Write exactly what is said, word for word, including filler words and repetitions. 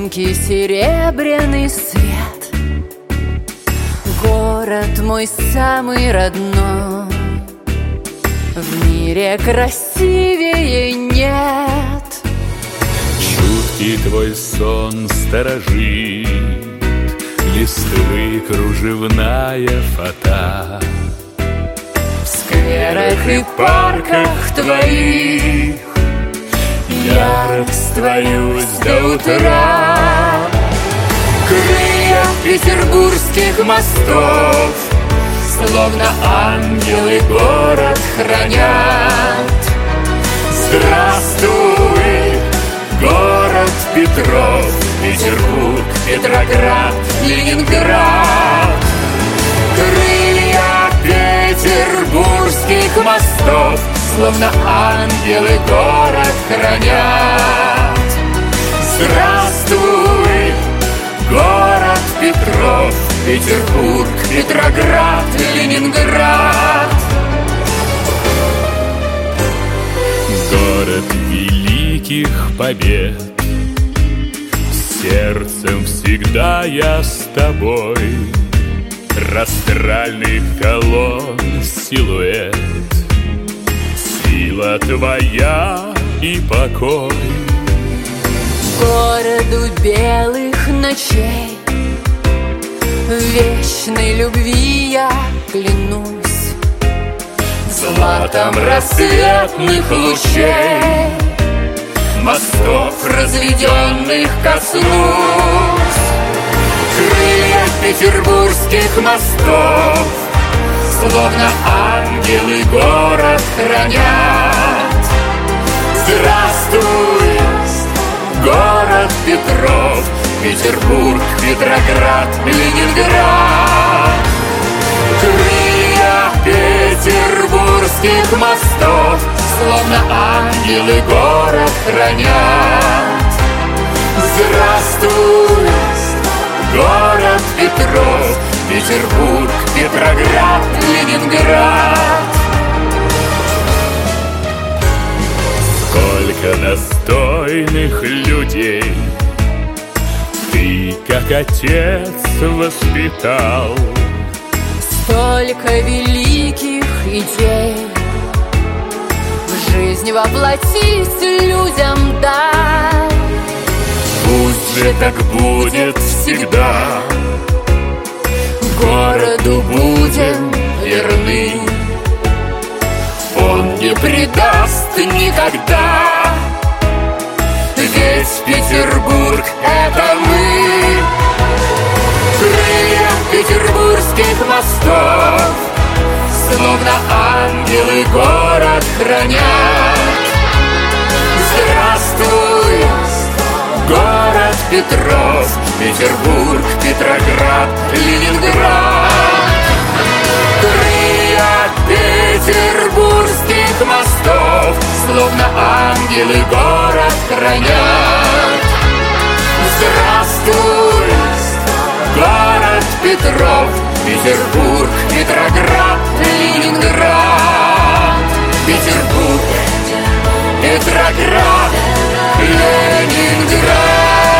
тонкий серебряный свет. Город мой самый родной, в мире красивее нет. Чуткий твой сон сторожит, листвы кружевная фата. В скверах и парках твоих я растворюсь до утра. Крылья петербургских мостов словно ангелы город хранят. Здравствуй, город Петров, Петербург, Петроград, Ленинград. Крылья петербургских мостов словно ангелы город хранят. Здравствуй, город Петров, Петербург, Петроград, Ленинград. Город великих побед, сердцем всегда я с тобой. Растральных колонн силуэт, сила твоя и покой. Городу белых ночей, вечной любви я клянусь. Златом рассветных лучей, мостов разведенных коснусь. Крылья петербургских мостов словно ангелы город хранят. Здравствуй, город Петров, Петербург, Петроград, Ленинград. Крылья петербургских мостов словно ангелы город хранят. Здравствуй, город Петров, Петербург, Петроград, Ленинград. Сколько достойных людей ты, как отец, воспитал. Столько великих идей в жизнь воплотить людям дай. Пусть же так будет всегда, городу будем верны. Он не предаст никогда, ведь Петербург — это мы. Крылья петербургских мостов словно ангелы город хранят. Здравствуй, город Петров, Петербург, Петроград, Ленинград. Крылья петербургских мостов словно ангелы город хранят. Здравствуй, город Петров, Петербург, Петроград, Ленинград. Петербург, Петроград, Ленинград.